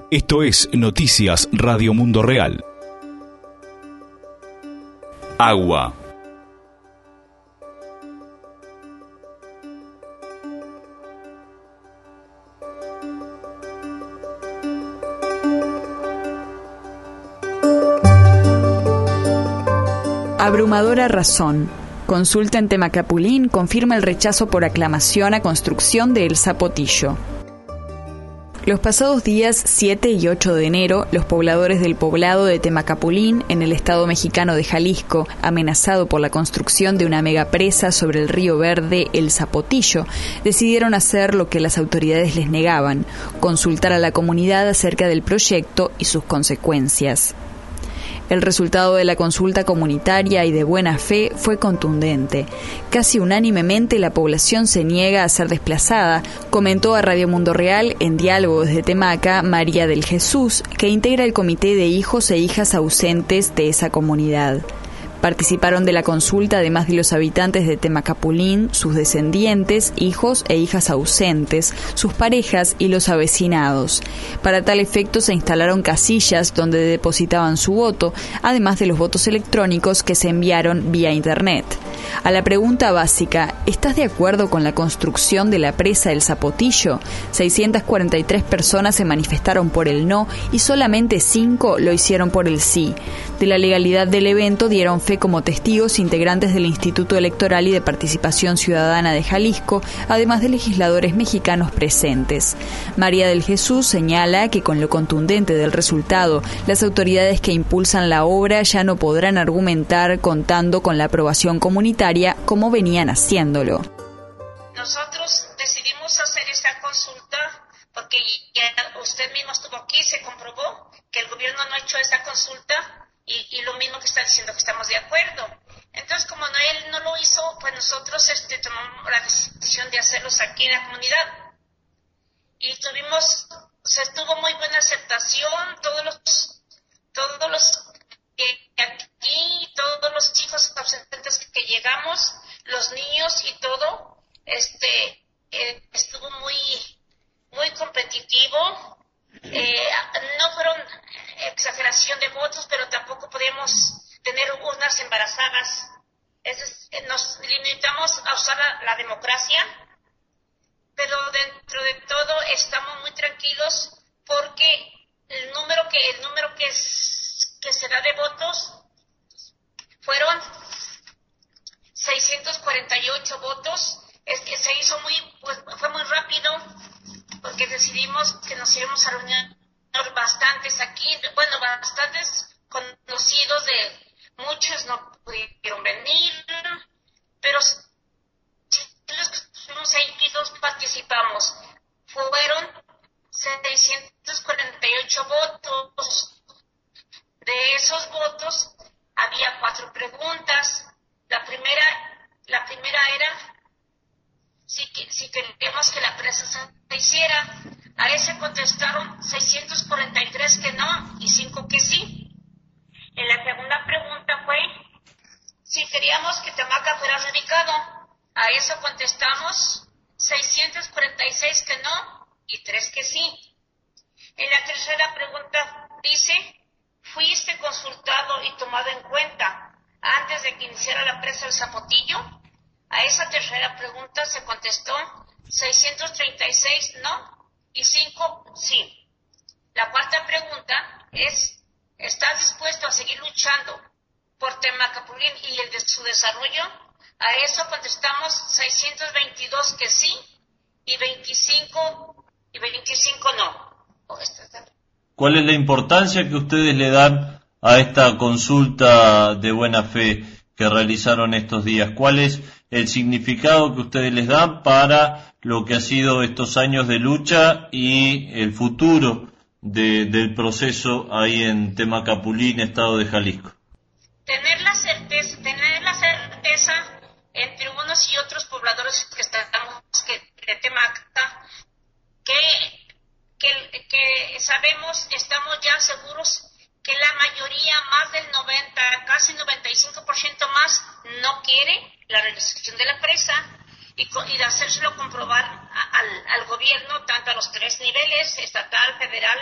Esto es Noticias Radio Mundo Real. Agua. Abrumadora razón. Consulta en Temacapulín confirma el rechazo por aclamación a construcción de El Zapotillo. Los pasados días 7 y 8 de enero, los pobladores del poblado de Temacapulín, en el estado mexicano de Jalisco, amenazado por la construcción de una megapresa sobre el río Verde, El Zapotillo, decidieron hacer lo que las autoridades les negaban: consultar a la comunidad acerca del proyecto y sus consecuencias. El resultado de la consulta comunitaria y de buena fe fue contundente. Casi unánimemente la población se niega a ser desplazada, comentó a Radio Mundo Real en diálogo desde Temaca María del Jesús, que integra el comité de hijos e hijas ausentes de esa comunidad. Participaron de la consulta, además de los habitantes de Temacapulín, sus descendientes, hijos e hijas ausentes, sus parejas y los avecinados. Para tal efecto se instalaron casillas donde depositaban su voto, además de los votos electrónicos que se enviaron vía Internet. A la pregunta básica, ¿estás de acuerdo con la construcción de la presa El Zapotillo?, 643 personas se manifestaron por el no y solamente 5 lo hicieron por el sí. De la legalidad del evento dieron fe como testigos integrantes del Instituto Electoral y de Participación Ciudadana de Jalisco, además de legisladores mexicanos presentes. María del Jesús señala que con lo contundente del resultado, las autoridades que impulsan la obra ya no podrán argumentar contando con la aprobación comunitaria como venían haciéndolo. Nosotros decidimos hacer esta consulta porque ya usted mismo estuvo aquí, se comprobó que el gobierno no ha hecho esta consulta y lo mismo que está diciendo que estamos de acuerdo. Entonces, como él no lo hizo, pues nosotros tomamos la decisión de hacerlos aquí en la comunidad. Y se tuvo muy buena aceptación, todos los que aquí, todos los hijos ausentes que llegamos, los niños y todo, estuvo muy competitivo. No fueron exageración de votos, pero tampoco podíamos tener urnas embarazadas. Nos limitamos a usar la democracia, pero dentro de todo estamos muy tranquilos porque el número que se da de votos fueron 648 votos. Es que se hizo fue muy rápido porque decidimos que nos íbamos a reunir bastantes aquí, bastantes conocidos de muchos no pudieron venir, pero los que estuvimos ahí participamos. Fueron 648 votos. De esos votos había 4 preguntas. La primera era si queríamos que la presa se hiciera. A ese contestaron 643 que no y 5 que sí. En la segunda pregunta fue si queríamos que Temaca fuera radicado. A eso contestamos 646 que no y 3 que sí. En la tercera pregunta dice: ¿fuiste consultado y tomado en cuenta antes de que iniciara la presa El Zapotillo? A esa tercera pregunta se contestó 636 no y 5 sí. La cuarta pregunta es: ¿estás dispuesto a seguir luchando por Temacapulín y el de su desarrollo? A eso contestamos 622 que sí y 25 no. ¿Cuál es la importancia que ustedes le dan a esta consulta de buena fe que realizaron estos días? ¿Cuál es el significado que ustedes les dan para lo que ha sido estos años de lucha y el futuro del proceso ahí en Temacapulín, estado de Jalisco? Tener la certeza entre unos y otros pobladores que estamos de Temaca, que sabemos, estamos ya seguros que la mayoría, más del 90, casi 95% más, no quiere la realización de la presa y de hacérselo comprobar al gobierno, tanto a los 3 niveles, estatal, federal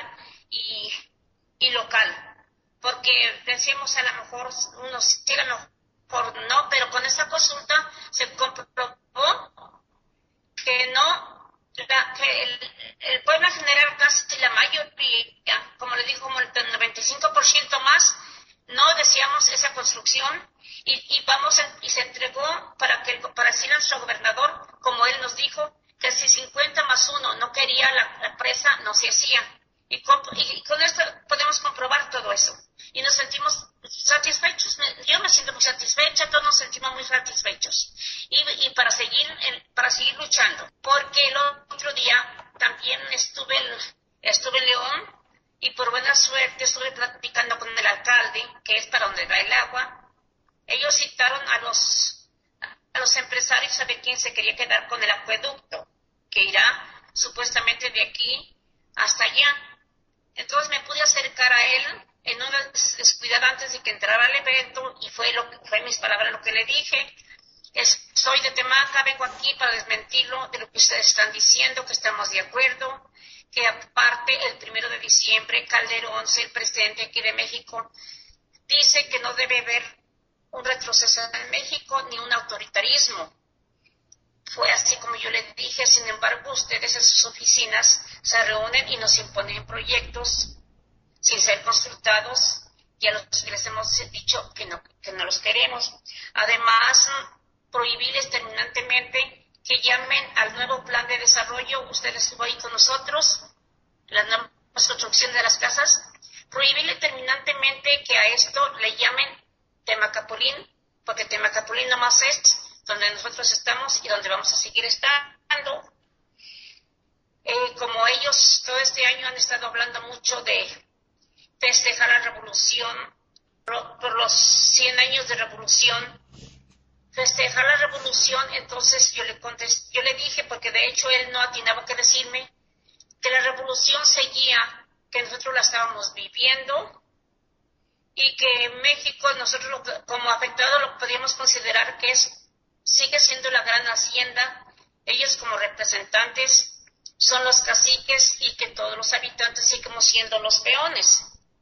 y local, porque decíamos a lo mejor unos sí, a lo mejor no, pero con esa consulta se comprobó que no, que el pueblo en general, casi la mayoría, como le digo, como el 95% más, no deseamos esa construcción y se entregó para decirle a nuestro gobernador, como él nos dijo, que si 50+1 no quería la presa, no se hacía. Y con esto podemos comprobar todo eso. Y nos sentimos satisfechos. Yo me siento muy satisfecha, todos nos sentimos muy satisfechos. Y para seguir luchando. Porque el otro día también estuve en León y por buena suerte estuve platicando con el alcalde, que es para donde va el agua. Ellos citaron a los empresarios a ver quién se quería quedar con el acueducto, que irá supuestamente de aquí hasta allá. Entonces me pude acercar a él en una descuidada antes de que entrara al evento y fue mis palabras lo que le dije. Soy de Temaca, vengo aquí para desmentirlo de lo que ustedes están diciendo, que estamos de acuerdo, que aparte el 1 de diciembre Calderón, el presidente aquí de México, dice que no debe haber un retroceso en México ni un autoritarismo. Fue así como yo les dije, sin embargo, ustedes en sus oficinas se reúnen y nos imponen proyectos sin ser consultados y a los que les hemos dicho que no los queremos. Además, prohibirles terminantemente que llamen al nuevo plan de desarrollo, ustedes estuvo ahí con nosotros, la nueva construcción de las casas, prohibirle terminantemente que a esto le llamen Temacapulín, porque Temacapulín nomás es donde nosotros estamos y donde vamos a seguir estando. Como ellos todo este año han estado hablando mucho de festejar la revolución, por los 100 años de revolución, festejar la revolución, entonces yo le dije, porque de hecho él no atinaba que decirme, que la revolución seguía, que nosotros la estábamos viviendo, y que México, nosotros como afectados lo podíamos considerar que sigue siendo la gran hacienda, ellos como representantes son los caciques y que todos los habitantes seguimos siendo los peones.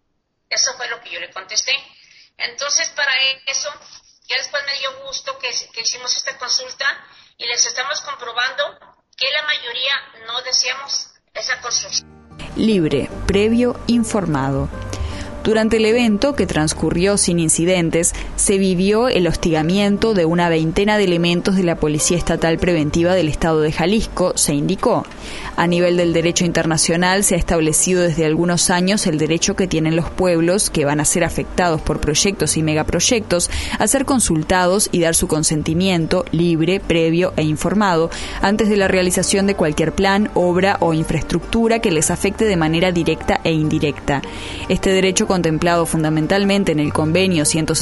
Eso fue lo que yo le contesté. Entonces para eso, ya después me dio gusto que hicimos esta consulta y les estamos comprobando que la mayoría no deseamos esa construcción. Libre, previo, informado. Durante el evento, que transcurrió sin incidentes, se vivió el hostigamiento de una veintena de elementos de la Policía Estatal Preventiva del Estado de Jalisco, se indicó. A nivel del derecho internacional se ha establecido desde algunos años el derecho que tienen los pueblos que van a ser afectados por proyectos y megaproyectos a ser consultados y dar su consentimiento libre, previo e informado antes de la realización de cualquier plan, obra o infraestructura que les afecte de manera directa e indirecta. Este derecho contemplado fundamentalmente en el Convenio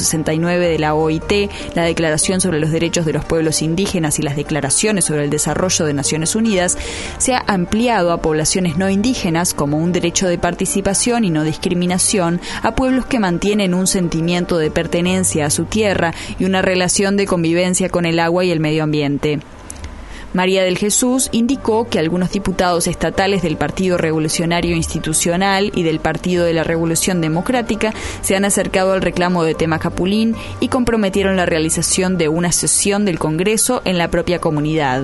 169 de la OIT, la Declaración sobre los Derechos de los Pueblos Indígenas y las Declaraciones sobre el Desarrollo de Naciones Unidas, se ha ampliado a poblaciones no indígenas como un derecho de participación y no discriminación a pueblos que mantienen un sentimiento de pertenencia a su tierra y una relación de convivencia con el agua y el medio ambiente. María del Jesús indicó que algunos diputados estatales del Partido Revolucionario Institucional y del Partido de la Revolución Democrática se han acercado al reclamo de Temacapulín y comprometieron la realización de una sesión del Congreso en la propia comunidad.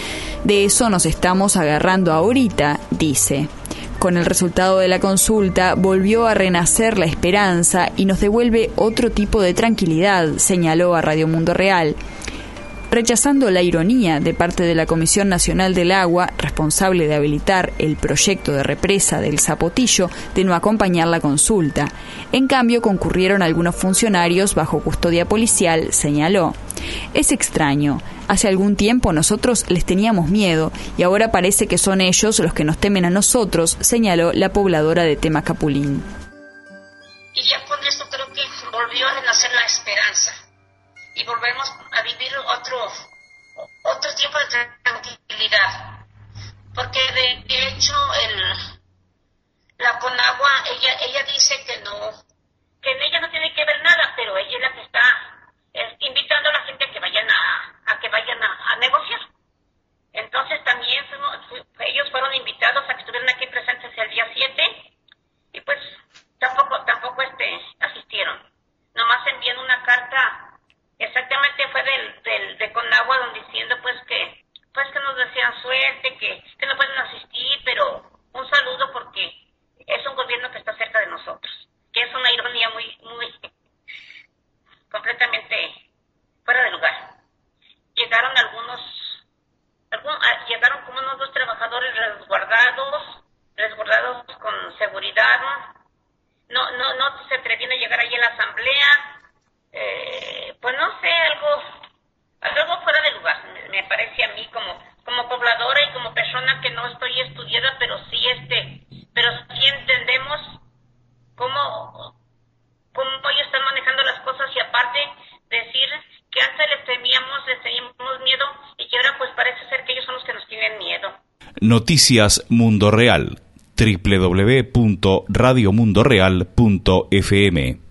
De eso nos estamos agarrando ahorita, dice. Con el resultado de la consulta volvió a renacer la esperanza y nos devuelve otro tipo de tranquilidad, señaló a Radio Mundo Real. Rechazando la ironía de parte de la Comisión Nacional del Agua, responsable de habilitar el proyecto de represa del Zapotillo, de no acompañar la consulta. En cambio, concurrieron algunos funcionarios bajo custodia policial, señaló. Es extraño. Hace algún tiempo nosotros les teníamos miedo y ahora parece que son ellos los que nos temen a nosotros, señaló la pobladora de Temacapulín. Y ya con esto creo que volvió a renacer la esperanza. Y volvemos a vivir otro tiempo de tranquilidad, porque de hecho la Conagua ella dice que en ella no tiene que ver nada, pero ella es la que está invitando a la gente a que vayan a negociar. Entonces también ellos fueron invitados a que estuvieran aquí presentes el día 7 y pues tampoco asistieron. Nomás envían una carta, exactamente fue de Conagua, diciendo pues que nos desean suerte, que no pueden asistir, pero un saludo porque es un gobierno que está cerca de nosotros, que es una ironía muy completamente fuera de lugar. Llegaron llegaron como unos 2 trabajadores resguardados con seguridad, no se atrevían a llegar allí a la asamblea, pues no sé, algo fuera de lugar, me parece a mí como pobladora y como persona que no estoy estudiada, pero sí entendemos cómo ellos están manejando las cosas, y aparte decir que antes les teníamos miedo y que ahora pues parece ser que ellos son los que nos tienen miedo. Noticias Mundo Real, www.radiomundoreal.fm